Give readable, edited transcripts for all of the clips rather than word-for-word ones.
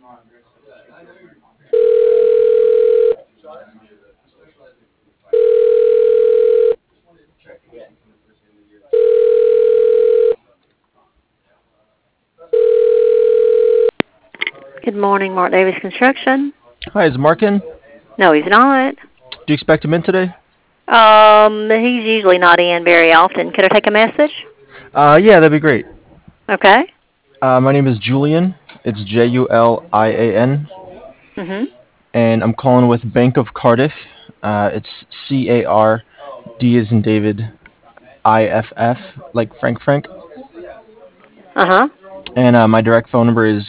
Good morning, Mark Davis Construction. Hi, is Mark in? No, he's not. Do you expect him in today? He's usually not in very often. Could I take a message? Yeah, that'd be great. Okay. My name is Julian. It's Julian, and I'm calling with Bank of Cardiff. It's CARD as in David, IFF, like Frank. Uh-huh. And my direct phone number is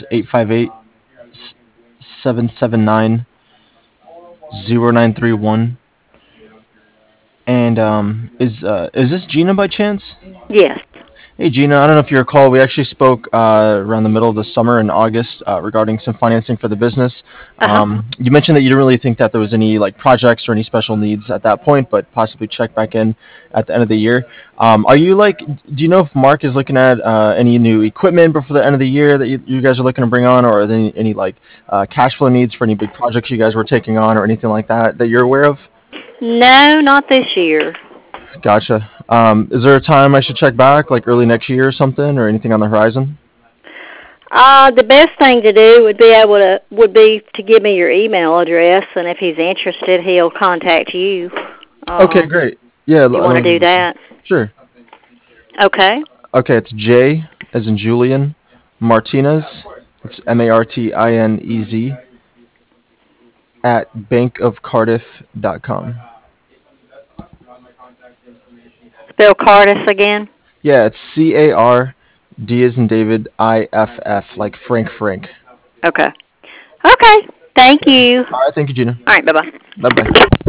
858-779-0931. And is this Gina by chance? Yes. Hey Gina, I don't know if you recall, we actually spoke around the middle of the summer in August regarding some financing for the business. Uh-huh. You mentioned that you didn't really think that there was any like projects or any special needs at that point, but possibly check back in at the end of the year. Are you like? Do you know if Mark is looking at any new equipment before the end of the year that you guys are looking to bring on, or are there any like cash flow needs for any big projects you guys were taking on, or anything like that that you're aware of? No, not this year. Gotcha. Is there a time I should check back, like early next year or something, or anything on the horizon? The best thing to do would be to give me your email address, and if he's interested, he'll contact you. Okay, great. Yeah, If you want to do that. sure. Okay. Okay, it's J as in Julian Martinez. It's Martinez at bankofcardiff.com. Spell Cardis again. Yeah, it's CARD as in David, IFF, like Frank. Okay. Okay. Thank you. All right, thank you, Gina. All right. Bye bye. Bye bye.